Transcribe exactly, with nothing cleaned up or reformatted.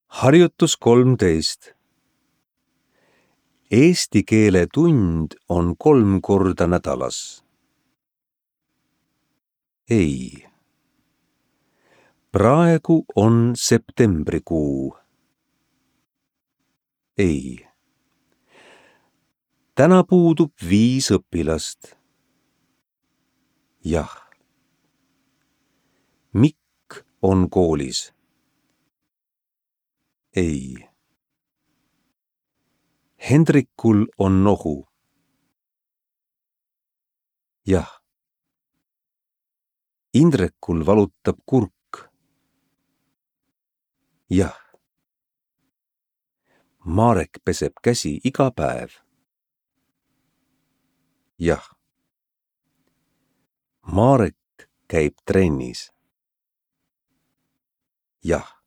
Harjutus kolmteist. Eesti keele tund on kolm korda nädalas. Ei. Praegu on septembrikuu. Ei. Täna puudub viis õpilast. Jah. Mikk on koolis. Ei. Hendrikul on nohu. Jah. Indrekul valutab kurk. Jah. Marek peseb käsi iga päev. Jah. Marek käib trennis. Jah.